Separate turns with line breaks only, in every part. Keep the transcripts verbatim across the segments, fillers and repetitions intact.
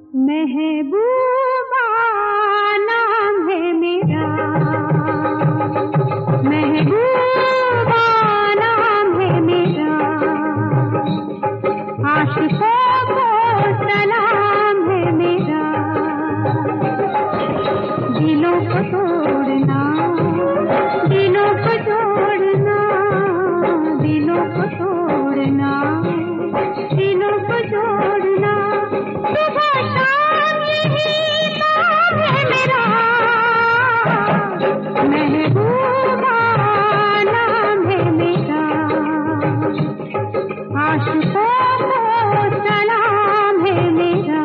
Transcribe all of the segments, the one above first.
महबूबा नाम है मेरा, महबूबा नाम है मेरा, आशिकों को सलाम है मेरा, दिलों को तोड़ना, दिलों को जोड़ना, दिलों को तोड़ना, दिलों को जोड़ना, सुबह शाम यही नाम है मेरा, महबूबा नाम है मेरा, आशिकों को सलाम है मेरा।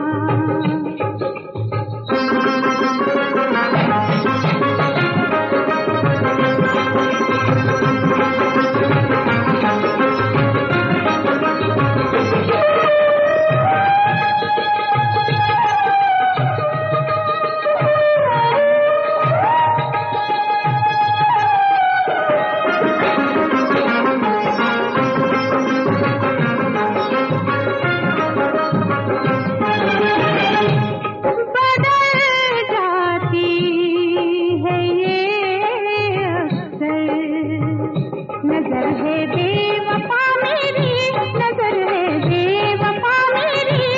नजर है बेवफा मेरी, नजर है बेवफा मेरी,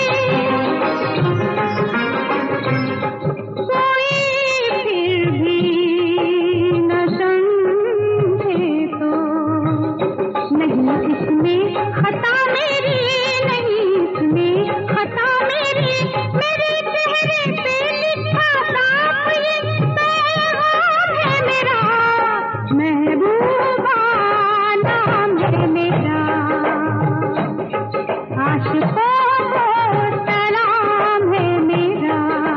कोई फिर भी न समझे तो नहीं इसमें खता मेरी, नहीं इसमें खता मेरी, मेरे चेहरे पे लिखा साफ ये पैगाम है मेरा, महबूबा नाम है मेरा, आशिकों को सलाम है मेरा।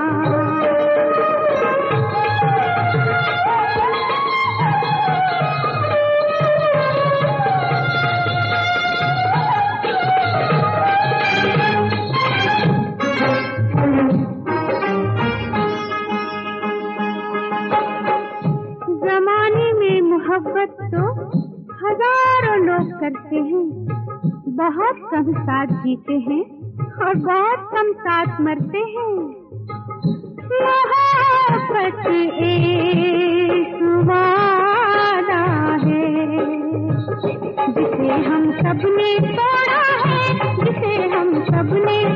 जमाने में मोहब्बत तो हजारों लोग करते हैं, बहुत कम साथ जीते हैं और बहुत कम साथ मरते हैं। मोहब्बत एक वादा है जिसे हम सबने तोड़ा है, जिसे हम सबने